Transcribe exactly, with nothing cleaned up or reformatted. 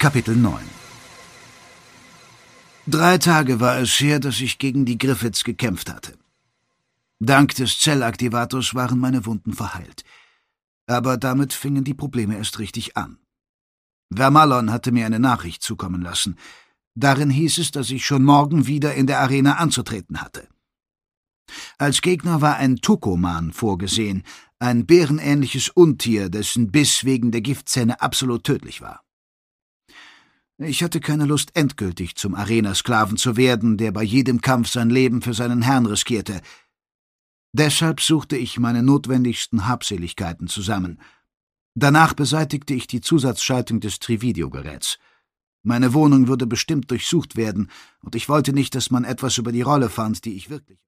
Kapitel neun. Drei Tage war es her, dass ich gegen die Griffiths gekämpft hatte. Dank des Zellaktivators waren meine Wunden verheilt. Aber damit fingen die Probleme erst richtig an. Vermalon hatte mir eine Nachricht zukommen lassen. Darin hieß es, dass ich schon morgen wieder in der Arena anzutreten hatte. Als Gegner war ein Tukoman vorgesehen, ein bärenähnliches Untier, dessen Biss wegen der Giftzähne absolut tödlich war. Ich hatte keine Lust, endgültig zum Arena-Sklaven zu werden, der bei jedem Kampf sein Leben für seinen Herrn riskierte. Deshalb suchte ich meine notwendigsten Habseligkeiten zusammen. Danach beseitigte ich die Zusatzschaltung des Trivideo-Geräts. Meine Wohnung würde bestimmt durchsucht werden, und ich wollte nicht, dass man etwas über die Rolle fand, die ich wirklich...